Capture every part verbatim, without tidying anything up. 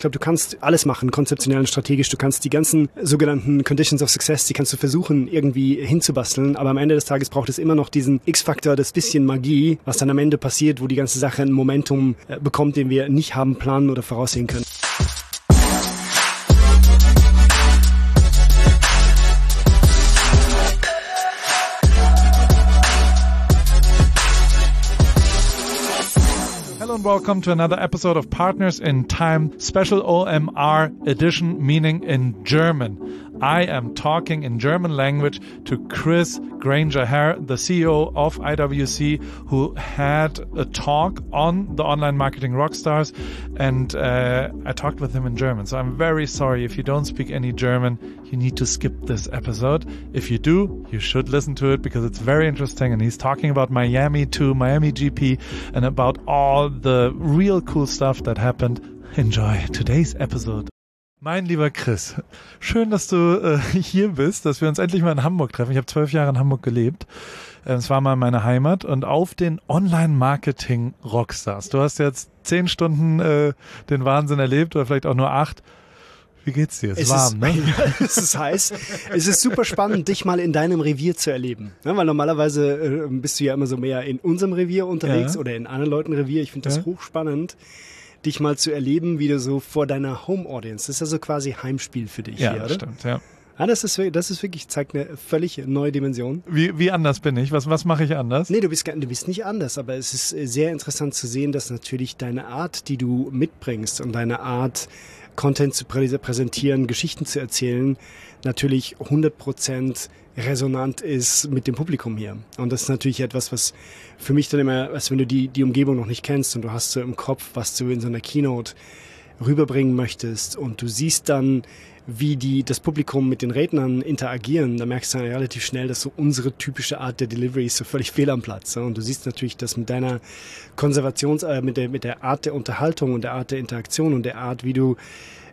glaube, du kannst alles machen, konzeptionell und strategisch. Du kannst die ganzen sogenannten Conditions of Success, die kannst du versuchen, irgendwie hinzubasteln. Aber am Ende des Tages braucht es immer noch diesen X-Faktor, das bisschen Magie, was dann am Ende passiert, wo die ganze Sache ein Momentum äh, bekommt, den wir nicht haben, planen oder voraussehen können. Hello and welcome to another episode of Partners in Time, special O M R edition, meaning in German. I am talking in German language to Chris Granger-Hare, the C E O of I W C, who had a talk on the online marketing rockstars, and uh, I talked with him in German. So I'm very sorry if you don't speak any German, you need to skip this episode. If you do, you should listen to it because it's very interesting, and he's talking about Miami too, Miami G P, and about all the real cool stuff that happened. Enjoy today's episode. Mein lieber Chris, schön, dass du äh, hier bist, dass wir uns endlich mal in Hamburg treffen. Ich habe zwölf Jahre in Hamburg gelebt. Es war mal meine Heimat und auf den Online-Marketing-Rockstars. Du hast jetzt zehn Stunden äh, den Wahnsinn erlebt oder vielleicht auch nur acht. Wie geht's dir? Es ist warm, ne? Es ist heiß. Es ist super spannend, dich mal in deinem Revier zu erleben. Ja, weil normalerweise äh, bist du ja immer so mehr in unserem Revier unterwegs, ja, oder in anderen Leuten Revier. Ich finde das ja hochspannend, dich mal zu erleben, wie du so vor deiner Home-Audience, das ist ja so quasi Heimspiel für dich. Ja, hier, das oder? Stimmt, ja. Ja, das ist, das ist wirklich, zeigt eine völlig neue Dimension. Wie, wie anders bin ich? Was, was mache ich anders? Nee, du bist, du bist nicht anders, aber es ist sehr interessant zu sehen, dass natürlich deine Art, die du mitbringst und deine Art, Content zu prä- präsentieren, Geschichten zu erzählen, natürlich hundert Prozent resonant ist mit dem Publikum hier. Und das ist natürlich etwas, was für mich dann immer, als wenn du die, die Umgebung noch nicht kennst und du hast so im Kopf, was du in so einer Keynote rüberbringen möchtest und du siehst dann, wie die, das Publikum mit den Rednern interagieren, da merkst du dann relativ schnell, dass so unsere typische Art der Delivery ist so völlig fehl am Platz. Und du siehst natürlich, dass mit deiner Konservations-, äh, mit der, mit der Art der Unterhaltung und der Art der Interaktion und der Art, wie du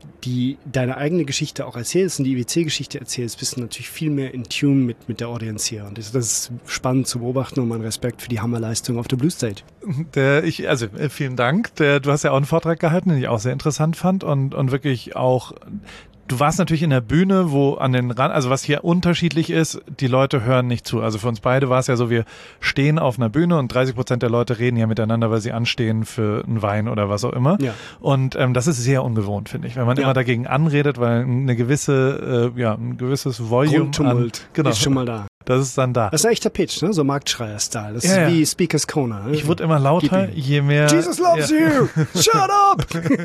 die deine eigene Geschichte auch erzählst und die I W C-Geschichte erzählst, bist du natürlich viel mehr in Tune mit, mit der Audience hier. Und das, das ist spannend zu beobachten und mein Respekt für die Hammerleistung auf der Blue Stage. Der, ich, also vielen Dank. Der, du hast ja auch einen Vortrag gehalten, den ich auch sehr interessant fand und, und wirklich auch. Du warst natürlich in der Bühne, wo an den Rand, also was hier unterschiedlich ist, die Leute hören nicht zu. Also für uns beide war es ja so, wir stehen auf einer Bühne und dreißig Prozent der Leute reden ja miteinander, weil sie anstehen für einen Wein oder was auch immer. Ja. Und ähm, das ist sehr ungewohnt, finde ich, wenn man ja. immer dagegen anredet, weil eine gewisse, äh, ja, ein gewisses Volume Grundtumult an, genau, ist schon mal da. Das ist dann da. Das ist ein echter Pitch, ne? So Marktschreier-Style. Das ja, ist wie ja. Speakers Corner. Ne? Ich wurde immer lauter, je mehr... Jesus loves ja. you! Shut up!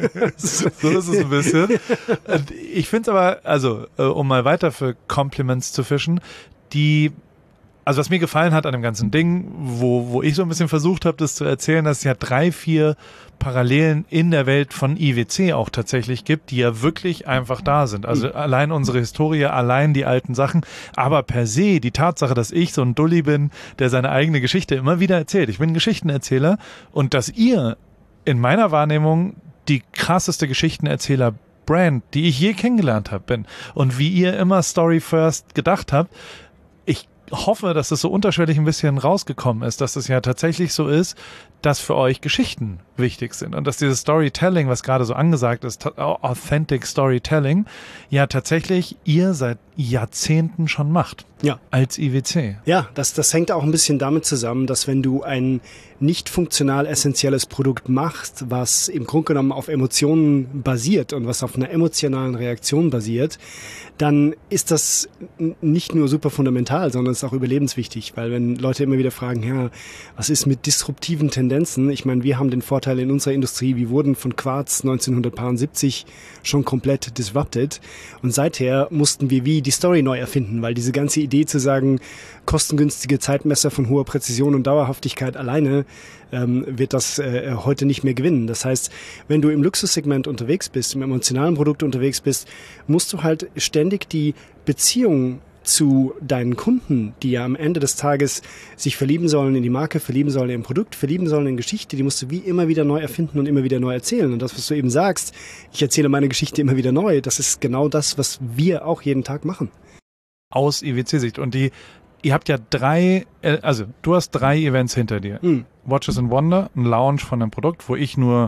So ist es ein bisschen. Ich finde es aber, also, um mal weiter für Compliments zu fischen, die... Also was mir gefallen hat an dem ganzen Ding, wo, wo ich so ein bisschen versucht habe, das zu erzählen, dass es ja drei, vier Parallelen in der Welt von I W C auch tatsächlich gibt, die ja wirklich einfach da sind. Also mhm. allein unsere Historie, allein die alten Sachen, aber per se die Tatsache, dass ich so ein Dulli bin, der seine eigene Geschichte immer wieder erzählt. Ich bin ein Geschichtenerzähler und dass ihr in meiner Wahrnehmung die krasseste Geschichtenerzähler Brand, die ich je kennengelernt habe, bin. Und wie ihr immer Story First gedacht habt, ich hoffe, dass es so unterschwellig ein bisschen rausgekommen ist, dass es ja tatsächlich so ist, dass für euch Geschichten wichtig sind und dass dieses Storytelling, was gerade so angesagt ist, Authentic Storytelling, ja tatsächlich ihr seit Jahrzehnten schon macht. Ja. Als I W C. Ja, das, das hängt auch ein bisschen damit zusammen, dass wenn du ein nicht funktional essentielles Produkt machst, was im Grunde genommen auf Emotionen basiert und was auf einer emotionalen Reaktion basiert, dann ist das nicht nur super fundamental, sondern es ist auch überlebenswichtig, weil wenn Leute immer wieder fragen, ja, was ist mit disruptiven Tendenzen? Ich meine, wir haben den Vorteil in unserer Industrie, wir wurden von Quartz neunzehnhundertsiebzig schon komplett disrupted und seither mussten wir wie die Story neu erfinden, weil diese ganze Idee zu sagen, kostengünstige Zeitmesser von hoher Präzision und Dauerhaftigkeit alleine ähm, wird das äh, heute nicht mehr gewinnen. Das heißt, wenn du im Luxussegment unterwegs bist, im emotionalen Produkt unterwegs bist, musst du halt ständig die Beziehung zu deinen Kunden, die ja am Ende des Tages sich verlieben sollen in die Marke, verlieben sollen in Produkt, verlieben sollen in Geschichte, die musst du wie immer wieder neu erfinden und immer wieder neu erzählen. Und das, was du eben sagst, ich erzähle meine Geschichte immer wieder neu, das ist genau das, was wir auch jeden Tag machen. Aus I W C-Sicht. Und die, ihr habt ja drei, also du hast drei Events hinter dir. Mhm. Watches and Wonder, ein Launch von einem Produkt, wo ich nur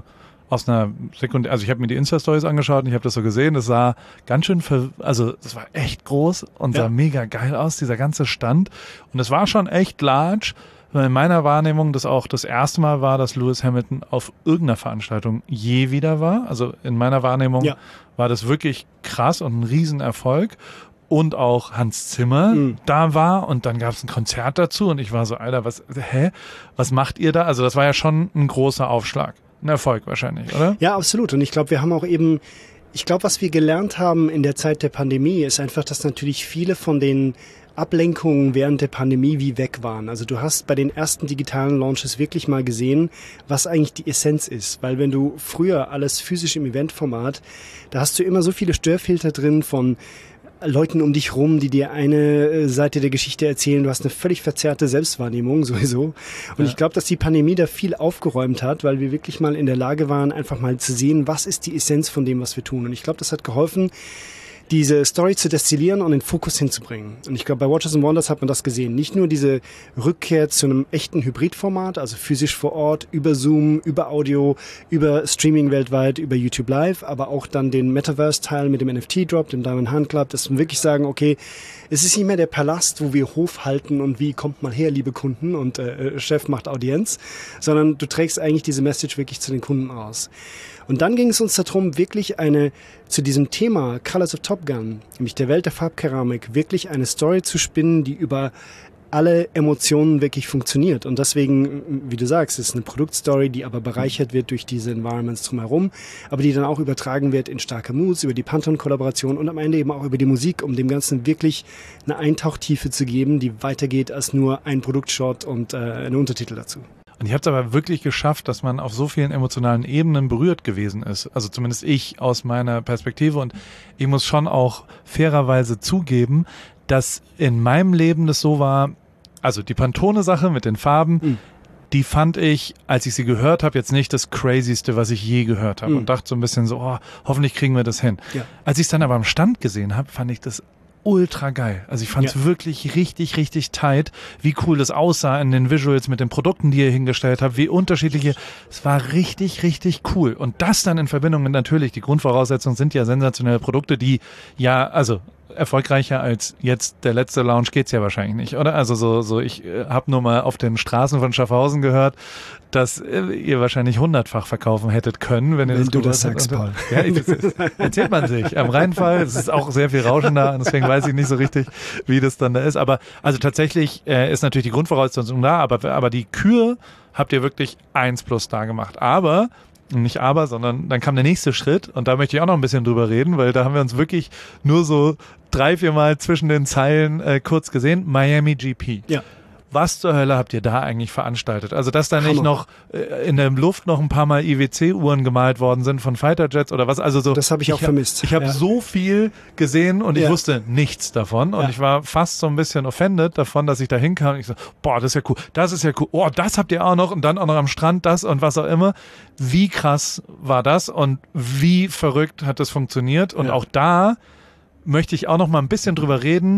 aus einer Sekunde, also ich habe mir die Insta-Stories angeschaut und ich habe das so gesehen, das sah ganz schön, ver- also das war echt groß und sah Ja. mega geil aus, dieser ganze Stand. Und es war schon echt large, weil in meiner Wahrnehmung das auch das erste Mal war, dass Lewis Hamilton auf irgendeiner Veranstaltung je wieder war. Also in meiner Wahrnehmung Ja. war das wirklich krass und ein Riesenerfolg. Und auch Hans Zimmer Mhm. da war und dann gab es ein Konzert dazu und ich war so, Alter, was, hä, was macht ihr da? Also das war ja schon ein großer Aufschlag. Ein Erfolg wahrscheinlich, oder? Ja, absolut. Und ich glaube, wir haben auch eben, ich glaube, was wir gelernt haben in der Zeit der Pandemie, ist einfach, dass natürlich viele von den Ablenkungen während der Pandemie wie weg waren. Also du hast bei den ersten digitalen Launches wirklich mal gesehen, was eigentlich die Essenz ist. Weil wenn du früher alles physisch im Eventformat, da hast du immer so viele Störfilter drin von Leuten um dich rum, die dir eine Seite der Geschichte erzählen. Du hast eine völlig verzerrte Selbstwahrnehmung sowieso. Und Ja. ich glaube, dass die Pandemie da viel aufgeräumt hat, weil wir wirklich mal in der Lage waren, einfach mal zu sehen, was ist die Essenz von dem, was wir tun. Und ich glaube, das hat geholfen, diese Story zu destillieren und den Fokus hinzubringen. Und ich glaube, bei Watches and Wonders hat man das gesehen. Nicht nur diese Rückkehr zu einem echten Hybridformat, also physisch vor Ort, über Zoom, über Audio, über Streaming weltweit, über YouTube Live, aber auch dann den Metaverse-Teil mit dem N F T-Drop, dem Diamond Hand Club, dass wir wirklich sagen, okay, es ist nicht mehr der Palast, wo wir Hof halten und wie kommt mal her, liebe Kunden, und äh, Chef macht Audienz, sondern du trägst eigentlich diese Message wirklich zu den Kunden aus. Und dann ging es uns darum, wirklich eine, zu diesem Thema Colors of Top Gun, nämlich der Welt der Farbkeramik, wirklich eine Story zu spinnen, die über alle Emotionen wirklich funktioniert. Und deswegen, wie du sagst, ist eine Produktstory, die aber bereichert wird durch diese Environments drumherum, aber die dann auch übertragen wird in starke Moods, über die Pantone-Kollaboration und am Ende eben auch über die Musik, um dem Ganzen wirklich eine Eintauchtiefe zu geben, die weitergeht als nur ein Produktshot und äh, eine Untertitel dazu. Und ich habe es aber wirklich geschafft, dass man auf so vielen emotionalen Ebenen berührt gewesen ist. Also zumindest ich aus meiner Perspektive. Und ich muss schon auch fairerweise zugeben, dass in meinem Leben das so war, also die Pantone-Sache mit den Farben, mhm. die fand ich, als ich sie gehört habe, jetzt nicht das Crazyste, was ich je gehört habe. Mhm. Und dachte so ein bisschen so, oh, hoffentlich kriegen wir das hin. Ja. Als ich es dann aber am Stand gesehen habe, fand ich das ultra geil. Also ich fand es ja. wirklich richtig, richtig tight, wie cool das aussah in den Visuals mit den Produkten, die ihr hingestellt habt, wie unterschiedliche, es war richtig, richtig cool. Und das dann in Verbindung mit natürlich, die Grundvoraussetzungen sind ja sensationelle Produkte, die ja, also erfolgreicher als jetzt der letzte Launch geht's ja wahrscheinlich nicht, oder? Also so, so ich äh, habe nur mal auf den Straßen von Schaffhausen gehört, dass äh, ihr wahrscheinlich hundertfach verkaufen hättet können, wenn ihr wenn das du das sagst, Paul. Ja, das erzählt man sich. Am Rheinfall, es ist auch sehr viel Rauschen da, und deswegen weiß ich nicht so richtig, wie das dann da ist. Aber also tatsächlich äh, ist natürlich die Grundvoraussetzung da, aber, aber die Kür habt ihr wirklich eins plus da gemacht. Aber nicht aber, sondern dann kam der nächste Schritt und da möchte ich auch noch ein bisschen drüber reden, weil da haben wir uns wirklich nur so drei, vier Mal zwischen den Zeilen äh, kurz gesehen. Miami G P. Ja. Was zur Hölle habt ihr da eigentlich veranstaltet? Also, dass da nicht noch äh, in der Luft noch ein paar Mal I W C-Uhren gemalt worden sind von Fighterjets oder was? Also so. Das habe ich auch ich hab, vermisst. Ich habe ja. so viel gesehen und ja. ich wusste nichts davon und ja. ich war fast so ein bisschen offended davon, dass ich da hinkam und ich so, boah, das ist ja cool, das ist ja cool, oh, das habt ihr auch noch und dann auch noch am Strand das und was auch immer. Wie krass war das und wie verrückt hat das funktioniert? Und ja. auch da möchte ich auch noch mal ein bisschen drüber reden.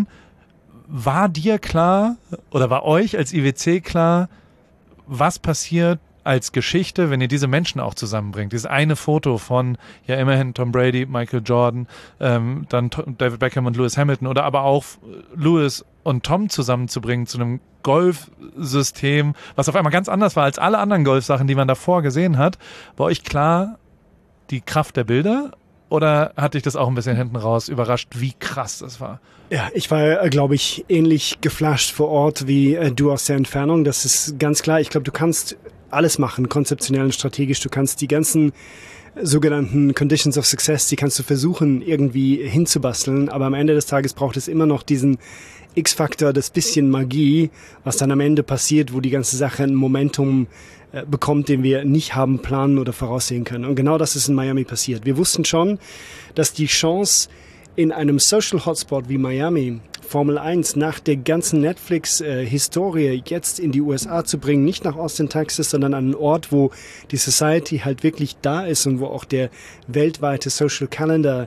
War dir klar oder war euch als I W C klar, was passiert als Geschichte, wenn ihr diese Menschen auch zusammenbringt? Dieses eine Foto von, ja immerhin Tom Brady, Michael Jordan, ähm, dann David Beckham und Lewis Hamilton oder aber auch Lewis und Tom zusammenzubringen zu einem Golfsystem, was auf einmal ganz anders war als alle anderen Golfsachen, die man davor gesehen hat. War euch klar die Kraft der Bilder? Oder hat dich das auch ein bisschen hinten raus überrascht, wie krass das war? Ja, ich war, glaube ich, ähnlich geflasht vor Ort wie äh, du aus der Entfernung. Das ist ganz klar. Ich glaube, du kannst alles machen, konzeptionell und strategisch. Du kannst die ganzen sogenannten Conditions of Success, die kannst du versuchen, irgendwie hinzubasteln. Aber am Ende des Tages braucht es immer noch diesen X-Faktor, das bisschen Magie, was dann am Ende passiert, wo die ganze Sache ein Momentum bekommt, den wir nicht haben planen oder voraussehen können. Und genau das ist in Miami passiert. Wir wussten schon, dass die Chance in einem Social Hotspot wie Miami Formel eins nach der ganzen Netflix-Historie äh, jetzt in die U S A zu bringen, nicht nach Austin, Texas, sondern an einen Ort, wo die Society halt wirklich da ist und wo auch der weltweite Social Calendar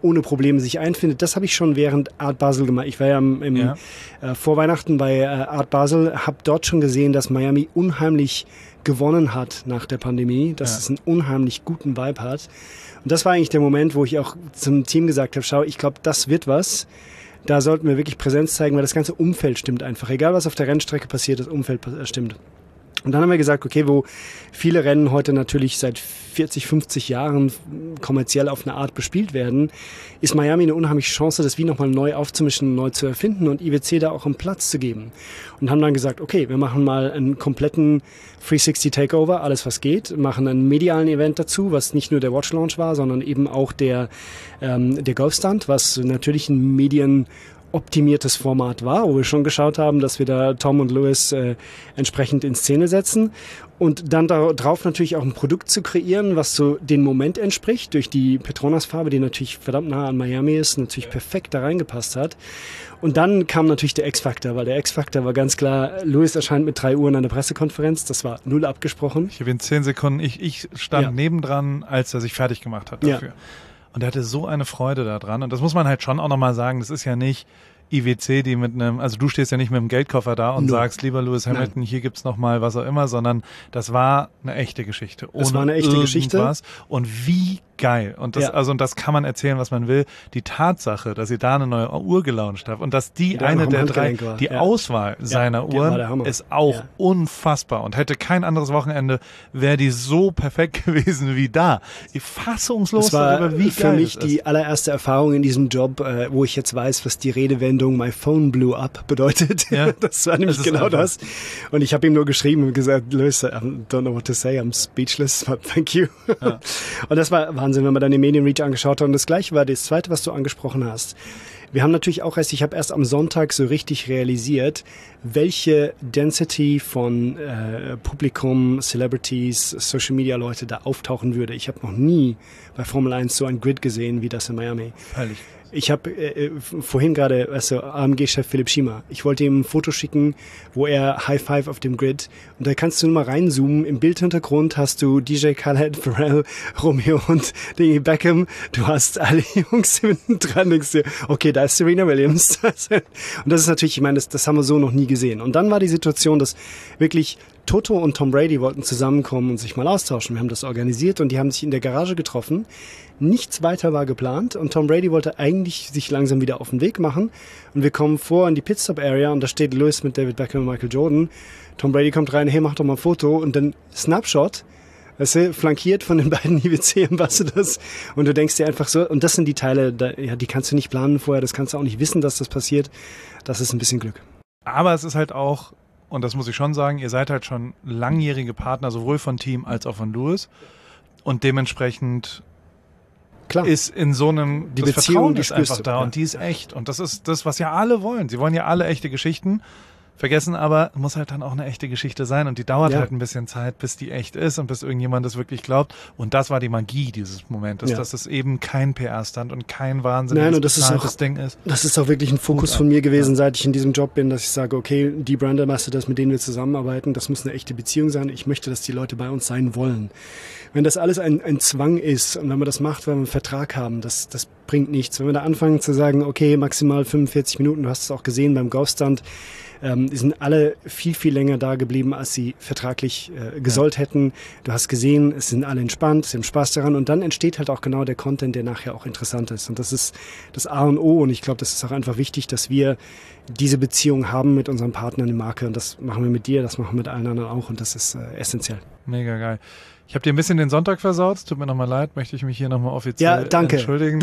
ohne Probleme sich einfindet. Das habe ich schon während Art Basel gemacht. Ich war ja im, im Ja. Äh, vor Weihnachten bei äh, Art Basel, habe dort schon gesehen, dass Miami unheimlich gewonnen hat nach der Pandemie, dass Ja. es einen unheimlich guten Vibe hat. Und das war eigentlich der Moment, wo ich auch zum Team gesagt habe, schau, ich glaube, das wird was. Da sollten wir wirklich Präsenz zeigen, weil das ganze Umfeld stimmt einfach. Egal, was auf der Rennstrecke passiert, das Umfeld äh, stimmt. Und dann haben wir gesagt, okay, wo viele Rennen heute natürlich seit vierzig, fünfzig Jahren kommerziell auf eine Art bespielt werden, ist Miami eine unheimliche Chance, das wie nochmal neu aufzumischen, neu zu erfinden und I W C da auch einen Platz zu geben. Und haben dann gesagt, okay, wir machen mal einen kompletten dreihundertsechzig Takeover, alles was geht, machen einen medialen Event dazu, was nicht nur der Watch Launch war, sondern eben auch der, ähm, der Golf Stand, was natürlich ein Medien optimiertes Format war, wo wir schon geschaut haben, dass wir da Tom und Lewis äh, entsprechend in Szene setzen und dann darauf natürlich auch ein Produkt zu kreieren, was so den Moment entspricht, durch die Petronas-Farbe, die natürlich verdammt nah an Miami ist, natürlich perfekt da reingepasst hat. Und dann kam natürlich der X-Factor, weil der X-Factor war ganz klar, Lewis erscheint mit drei Uhr in einer Pressekonferenz, das war null abgesprochen. Ich habe in zehn Sekunden, ich, ich stand Ja. nebendran, als er sich fertig gemacht hat dafür. Ja. Und er hatte so eine Freude daran. Und das muss man halt schon auch nochmal sagen, das ist ja nicht I W C, die mit einem, also du stehst ja nicht mit einem Geldkoffer da und No. sagst, lieber Lewis Hamilton, Nein. hier gibt's noch mal was auch immer, sondern das war eine echte Geschichte. Das war eine echte irgendwas. Geschichte. Und wie geil. Und das, Ja. also, und das kann man erzählen, was man will. Die Tatsache, dass ihr da eine neue Uhr gelauncht habt und dass die Die auch eine noch am der drei, Handgelenk war. die Ja. Auswahl seiner die war der Uhren Hammer. ist auch Ja. unfassbar und hätte kein anderes Wochenende, wäre die so perfekt gewesen wie da. Fassungslos Das war darüber, wie für geil mich das ist. die allererste Erfahrung in diesem Job, äh, wo ich jetzt weiß, was die Redewendung "My phone blew up" bedeutet. Ja. Das war nämlich Es ist genau einfach- das. Und ich habe ihm nur geschrieben und gesagt, Lewis, I don't know what to say, I'm speechless, but thank you. Ja. Und das war Wahnsinn, wenn man dann den Medienreach angeschaut hat. Und das Gleiche war das Zweite, was du angesprochen hast. Wir haben natürlich auch erst, ich habe erst am Sonntag so richtig realisiert, welche Density von äh, Publikum, Celebrities, Social Media Leute da auftauchen würde. Ich habe noch nie bei Formel eins so ein Grid gesehen wie das in Miami. Völlig. Ich habe äh, vorhin gerade, weißt du, A M G-Chef Philipp Schiemer, ich wollte ihm ein Foto schicken, wo er High Five auf dem Grid, und da kannst du nur mal reinzoomen. Im Bildhintergrund hast du D J Khaled, Pharrell, Romeo und Dingy Beckham. Du hast alle Jungs hinten dran, denkst dir, okay, da ist Serena Williams. Und das ist natürlich, ich meine, das, das haben wir so noch nie gesehen. Und dann war die Situation, dass wirklich Toto und Tom Brady wollten zusammenkommen und sich mal austauschen. Wir haben das organisiert und die haben sich in der Garage getroffen. Nichts weiter war geplant und Tom Brady wollte eigentlich sich langsam wieder auf den Weg machen. Und wir kommen vor in die Pitstop-Area und da steht Lewis mit David Beckham und Michael Jordan. Tom Brady kommt rein, hey, mach doch mal ein Foto, und dann Snapshot, weißt du, flankiert von den beiden I W C-Ambassadors, und du denkst dir einfach so, und das sind die Teile, da, ja, die kannst du nicht planen vorher, das kannst du auch nicht wissen, dass das passiert. Das ist ein bisschen Glück. Aber es ist halt auch, und das muss ich schon sagen, ihr seid halt schon langjährige Partner, sowohl von Team als auch von Lewis. Und dementsprechend Klar. ist in so einem, Die das Beziehung, Vertrauen die ist spürst einfach du, da ja. und die ist echt. Und das ist das, was ja alle wollen. Sie wollen ja alle echte Geschichten. Vergessen aber, muss halt dann auch eine echte Geschichte sein, und die dauert Ja. halt ein bisschen Zeit, bis die echt ist und bis irgendjemand das wirklich glaubt. Und das war die Magie dieses Momentes, Ja. dass es eben kein P R-Stand und kein wahnsinniges Nein, und das ist bezahltes auch- Ding ist. Das ist auch wirklich ein Fokus Hut ab. von mir gewesen, Ja. seit ich in diesem Job bin, dass ich sage, okay, die Brand Ambassadors, mit denen wir zusammenarbeiten, das muss eine echte Beziehung sein. Ich möchte, dass die Leute bei uns sein wollen. Wenn das alles ein, ein Zwang ist und wenn man das macht, weil wir einen Vertrag haben, das, das bringt nichts. Wenn wir da anfangen zu sagen, okay, maximal fünfundvierzig Minuten, du hast es auch gesehen beim Golfstand, ähm, die sind alle viel, viel länger da geblieben, als sie vertraglich äh, gesollt hätten. Du hast gesehen, es sind alle entspannt, sie haben Spaß daran, und dann entsteht halt auch genau der Content, der nachher auch interessant ist. Und das ist das A und O, und ich glaube, das ist auch einfach wichtig, dass wir diese Beziehung haben mit unseren Partnern in Marke, und das machen wir mit dir, das machen wir mit allen anderen auch, und das ist äh, essentiell. Mega geil. Ich habe dir ein bisschen den Sonntag versaut, es tut mir nochmal leid, möchte ich mich hier nochmal offiziell Ja, danke. entschuldigen.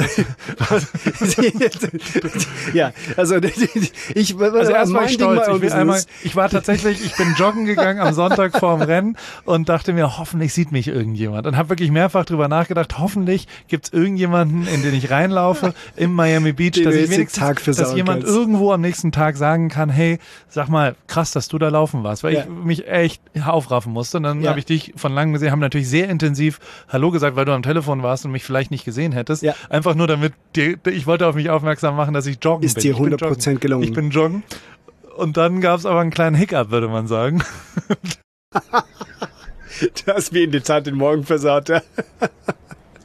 Ja, also ich Also erst war ich stolz. Ich, will einmal, Business. ich war tatsächlich, ich bin joggen gegangen am Sonntag vorm Rennen und dachte mir, hoffentlich sieht mich irgendjemand. Und habe wirklich mehrfach drüber nachgedacht, hoffentlich gibt's irgendjemanden, in den ich reinlaufe im Miami Beach, Den dass du ich jetzt den wenigstens, Tag dass versauen jemand kannst. irgendwo am nächsten Tag sagen kann, hey, sag mal, krass, dass du da laufen warst, weil Ja. ich mich echt aufraffen musste. Und dann Ja. habe ich dich von langem gesehen, haben natürlich sehr intensiv Hallo gesagt, weil du am Telefon warst und mich vielleicht nicht gesehen hättest. Ja. Einfach nur damit, dir, ich wollte auf mich aufmerksam machen, dass ich joggen Ist bin. dir Ich bin hundert Prozent joggen. gelungen. Ich bin joggen. Und dann gab es aber einen kleinen Hiccup, würde man sagen. Du hast mir in der Tat den Morgen versaut. Ja.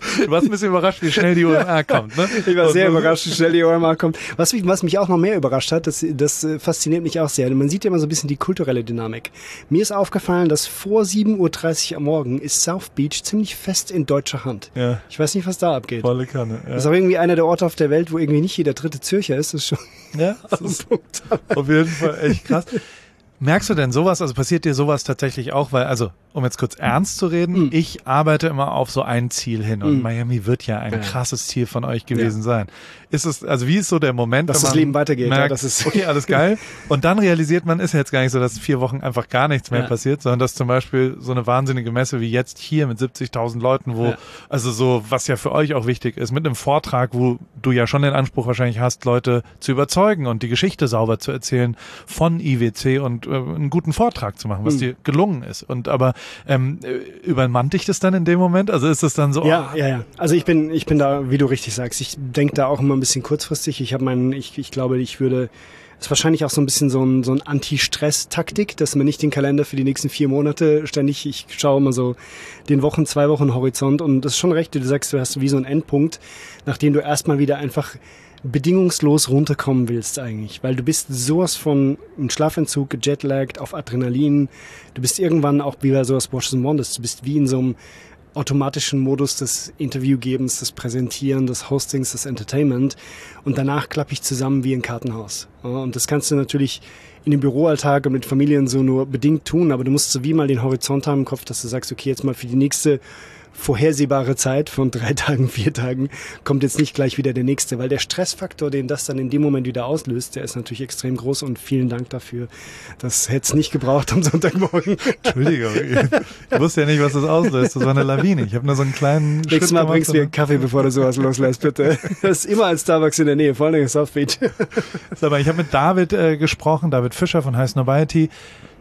Du warst ein bisschen überrascht, wie schnell die U M R kommt, ne? Ich war sehr überrascht, wie schnell die U M R kommt. Was mich, was mich auch noch mehr überrascht hat, das, das fasziniert mich auch sehr. Man sieht ja immer so ein bisschen die kulturelle Dynamik. Mir ist aufgefallen, dass vor sieben Uhr dreißig am Morgen ist South Beach ziemlich fest in deutscher Hand. Ja. Ich weiß nicht, was da abgeht. Volle Kanne. Ja. Das ist auch irgendwie einer der Orte auf der Welt, wo irgendwie nicht jeder dritte Zürcher ist. Das ist schon ja, das ist auf jeden Fall echt krass. Merkst du denn sowas, also passiert dir sowas tatsächlich auch, weil, also, um jetzt kurz ernst zu reden, mm. ich arbeite immer auf so ein Ziel hin und mm. Miami wird ja ein ja. krasses Ziel von euch gewesen ja. sein. Ist es, also wie ist so der Moment, dass das Leben weitergeht, merkt, ja, das ist okay, alles geil. Und dann realisiert man, ist ja jetzt gar nicht so, dass vier Wochen einfach gar nichts mehr ja. passiert, sondern dass zum Beispiel so eine wahnsinnige Messe wie jetzt hier mit siebzigtausend Leuten, wo, ja. also so, was ja für euch auch wichtig ist, mit einem Vortrag, wo du ja schon den Anspruch wahrscheinlich hast, Leute zu überzeugen und die Geschichte sauber zu erzählen von I W C und äh, einen guten Vortrag zu machen, was mhm. dir gelungen ist. Und aber ähm, übermannt dich das dann in dem Moment? Also ist das dann so? Ja, oh, ja, ja. Also ich bin, ich bin da, wie du richtig sagst, ich denke da auch immer ein bisschen kurzfristig. Ich habe meinen, ich, ich glaube, ich würde, das ist wahrscheinlich auch so ein bisschen so ein, so ein Anti-Stress-Taktik, dass man nicht den Kalender für die nächsten vier Monate ständig, ich schaue immer so den Wochen, zwei Wochen Horizont und das ist schon recht, du sagst, du hast wie so einen Endpunkt, nachdem du erstmal wieder einfach bedingungslos runterkommen willst eigentlich, weil du bist sowas von im Schlafentzug, jetlagged, auf Adrenalin, du bist irgendwann auch wie bei sowas Watches and Wonders, du bist wie in so einem automatischen Modus des Interviewgebens, des Präsentieren, des Hostings, des Entertainment und danach klappe ich zusammen wie ein Kartenhaus. Und das kannst du natürlich in dem Büroalltag und mit Familien so nur bedingt tun, aber du musst so wie mal den Horizont haben im Kopf, dass du sagst, okay, jetzt mal für die nächste vorhersehbare Zeit von drei Tagen, vier Tagen kommt jetzt nicht gleich wieder der nächste, weil der Stressfaktor, den das dann in dem Moment wieder auslöst, der ist natürlich extrem groß und vielen Dank dafür. Das hätte es nicht gebraucht am Sonntagmorgen. Entschuldigung, ich wusste ja nicht, was das auslöst. Das war eine Lawine. Ich habe nur so einen kleinen Schritt Nächstes Mal gemacht, bringst du mir einen Kaffee, bevor du sowas loslässt, bitte. Das ist immer ein Starbucks in der Nähe, vor allem in South Beach. So, aber ich habe mit David äh, gesprochen, David Fischer von High Snobiety,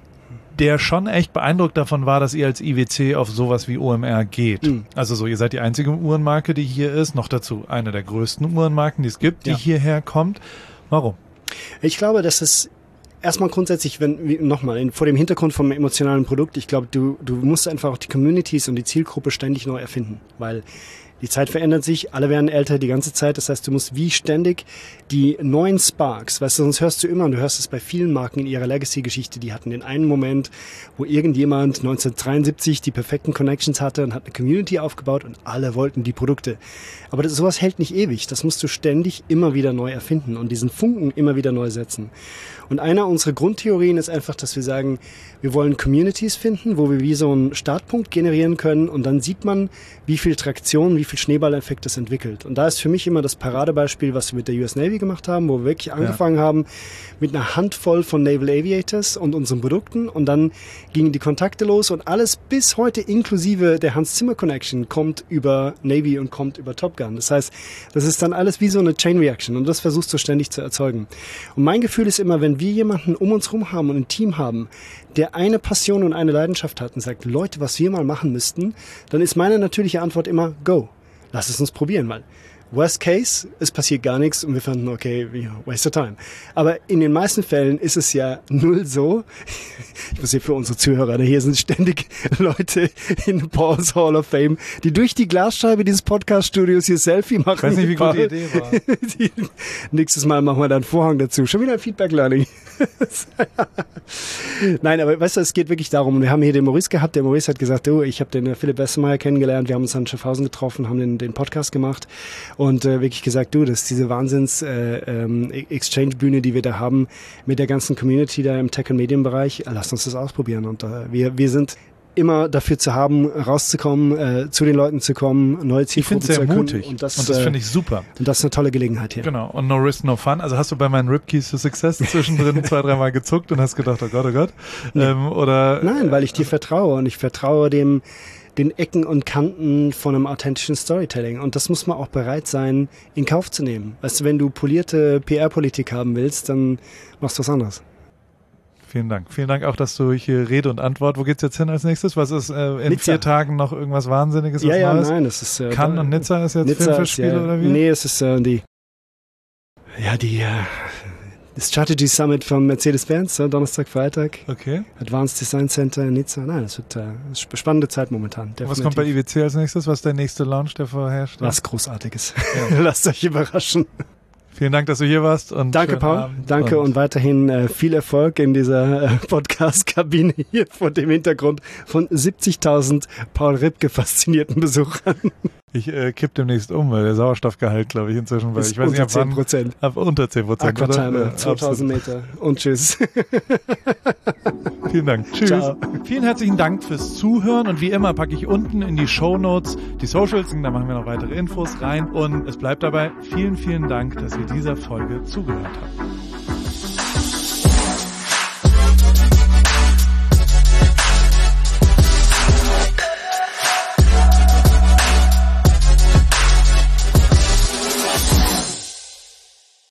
der schon echt beeindruckt davon war, dass ihr als I W C auf sowas wie O M R geht. Mhm. Also so, ihr seid die einzige Uhrenmarke, die hier ist, noch dazu eine der größten Uhrenmarken, die es gibt, die ja. hierher kommt. Warum? Ich glaube, dass es erstmal grundsätzlich, wenn, nochmal, vor dem Hintergrund vom emotionalen Produkt, ich glaube, du, du musst einfach auch die Communities und die Zielgruppe ständig neu erfinden, weil die Zeit verändert sich, alle werden älter die ganze Zeit, das heißt, du musst wie ständig die neuen Sparks, weißt du, sonst hörst du immer, und du hörst es bei vielen Marken in ihrer Legacy-Geschichte, die hatten den einen Moment, wo irgendjemand neunzehnhundertdreiundsiebzig die perfekten Connections hatte und hat eine Community aufgebaut und alle wollten die Produkte. Aber das, sowas hält nicht ewig, das musst du ständig immer wieder neu erfinden und diesen Funken immer wieder neu setzen. Und einer unserer Grundtheorien ist einfach, dass wir sagen, wir wollen Communities finden, wo wir wie so einen Startpunkt generieren können und dann sieht man, wie viel Traktion, wie viel Schneeballeffekt das entwickelt. Und da ist für mich immer das Paradebeispiel, was wir mit der U S Navy gemacht haben, wo wir wirklich angefangen ja. haben mit einer Handvoll von Naval Aviators und unseren Produkten und dann gingen die Kontakte los und alles bis heute inklusive der Hans Zimmer Connection kommt über Navy und kommt über Top Gun. Das heißt, das ist dann alles wie so eine Chain Reaction und das versuchst du ständig zu erzeugen. Und mein Gefühl ist immer, wenn wir jemanden um uns rum haben und ein Team haben, der eine Passion und eine Leidenschaft hat und sagt, Leute, was wir mal machen müssten, dann ist meine natürliche Antwort immer, go. Lass es uns probieren, weil worst case, es passiert gar nichts und wir fanden, okay, waste of time. Aber in den meisten Fällen ist es ja null so. Ich muss hier für unsere Zuhörer, hier sind ständig Leute in Paul's Hall of Fame, die durch die Glasscheibe dieses Podcast-Studios hier Selfie machen. Ich weiß nicht, wie gut die Idee war. Die, nächstes Mal machen wir da einen Vorhang dazu. Schon wieder ein Feedback-Learning. Nein, aber weißt du, es geht wirklich darum, wir haben hier den Maurice gehabt, der Maurice hat gesagt, du, ich habe den Philipp Westermeier kennengelernt, wir haben uns an Schaffhausen getroffen, haben den, den Podcast gemacht und äh, wirklich gesagt, du, das ist diese Wahnsinns-Exchange-Bühne, äh, ähm, die wir da haben mit der ganzen Community da im Tech- und Medienbereich, lass uns das ausprobieren und äh, wir, wir sind immer dafür zu haben, rauszukommen, äh, zu den Leuten zu kommen, neue Zielgruppen zu erkunden. Ich finde es sehr mutig und das, und das äh, finde ich super. Und das ist eine tolle Gelegenheit hier. Genau, und no risk, no fun. Also hast du bei meinen Ripkeys to Success zwischendrin zwei, dreimal gezuckt und hast gedacht, oh Gott, oh Gott. Nee. Ähm, oder, Nein, weil ich dir vertraue und ich vertraue dem den Ecken und Kanten von einem authentischen Storytelling. Und das muss man auch bereit sein, in Kauf zu nehmen. Weißt du, wenn du polierte P R-Politik haben willst, dann machst du was anderes. Vielen Dank. Vielen Dank auch, dass du hier Rede und Antwort. Wo geht's jetzt hin als nächstes? Was ist äh, in Nizza. vier Tagen noch irgendwas Wahnsinniges? Ja, was ja, Neues? nein, das ist äh, Cannes und Nizza ist jetzt Nizza Filmfestspiele ist, ja, oder wie? Nee, es ist äh, die ja die äh, Das Strategy Summit von Mercedes-Benz, ja, Donnerstag, Freitag. Okay. Advanced Design Center in Nizza. Nein, das wird äh, eine spannende Zeit momentan. Definitiv. Was kommt bei I W C als nächstes? Was ist der nächste Launch, der vorherrscht? Was Großartiges. Ja. Lasst euch überraschen. Vielen Dank, dass du hier warst. Und danke, Paul. Abend danke und, und weiterhin äh, viel Erfolg in dieser äh, Podcast-Kabine hier vor dem Hintergrund von siebzigtausend Paul Ripke faszinierten Besuchern. Ich äh, kipp demnächst um, weil der Sauerstoffgehalt, glaube ich, inzwischen, weil ist ich weiß unter nicht, ab zehn Prozent. Ab unter zehn Prozent. Aquatimer, ja, zweitausend Meter und tschüss. Vielen Dank. Tschüss. Ciao. Vielen herzlichen Dank fürs Zuhören und wie immer packe ich unten in die Shownotes die Socials, da machen wir noch weitere Infos rein und es bleibt dabei, vielen, vielen Dank, dass ihr dieser Folge zugehört habt.